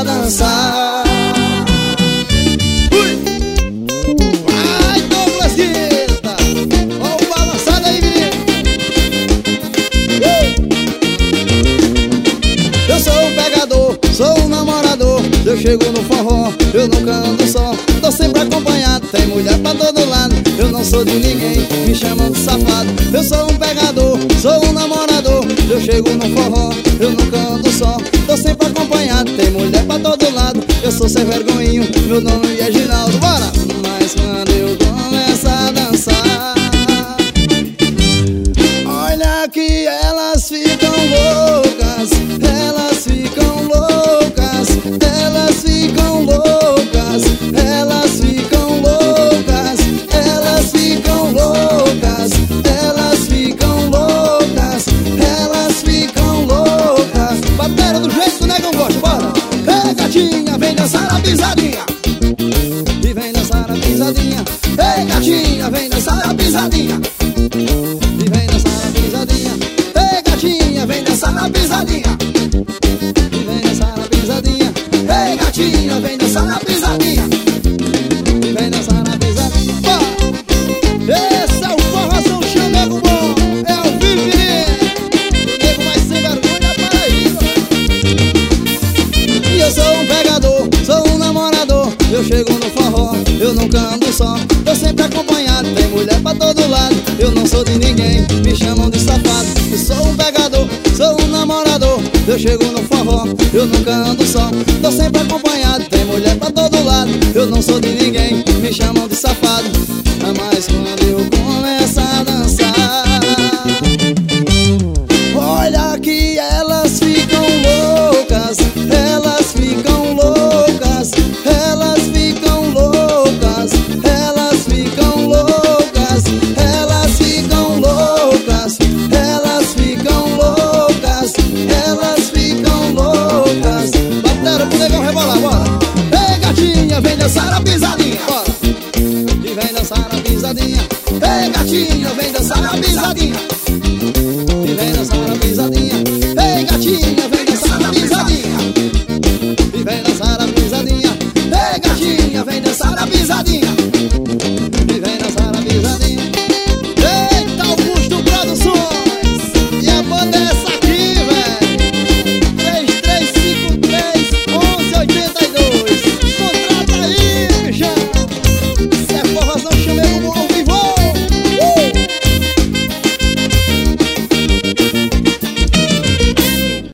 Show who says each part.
Speaker 1: a dançar. Vai, Douglas Guetta, ó o balançado aí, menino. Eu sou um pegador, sou um namorador. Eu chego no forró, eu nunca ando só. Tô sempre acompanhado, tem mulher pra todo lado. Eu não sou de ninguém, me chamam de safado. Eu sou um pegador, sou um namorador. Eu chego no forró, eu nunca ando só. Tô sempre acompanhado, tem mulher pra todo lado. Eu sou sem vergonhinho, meu nome é Ginaldo. Bora! Mas quando eu começo a dançar, olha que elas ficam loucas. Elas ficam loucas. Elas ficam loucas. Elas ficam loucas. Elas ficam loucas. Elas ficam loucas. Elas ficam loucas. Batera do jeito que o negão gosta, bora! Ei, gatinha, vem dançar a pisadinha. E vem dançar a pisadinha. Ei, gatinha, vem dançar a pisadinha. E vem dançar a pisadinha. Ei, gatinha, vem dançar a pisadinha. E vem dançar a pisadinha. Ei, gatinha, vem dançar a pisadinha. E vem dançar a pisadinha. Esse é o forrozão chamego bom. É o vive. O nego vai sem vergonha para aí. E eu sou um pegador, sou um namorador. Eu chego no forró, eu nunca ando só. Tô sempre acompanhado, tem mulher pra todo lado. Eu não sou de ninguém, me chamam de safado. Eu sou um pegador, sou um namorador. Eu chego no forró, eu nunca ando só. Tô sempre acompanhado, tem mulher pra todo lado. Eu não sou de ninguém, me chamam de safado. Mas quando eu começo a dançar, olha que elas ficam loucas. Elas ficam loucas. Elas ficam loucas. Elas ficam loucas. Elas ficam loucas. Elas ficam loucas. Elas ficam loucas. Batera pro negão rebolar, bora! Ei, gatinha, vem dançar a pisadinha, bora! E vem dançar a pisadinha. Ei, gatinha, vem dançar a pisadinha. E vem dançar a pisadinha.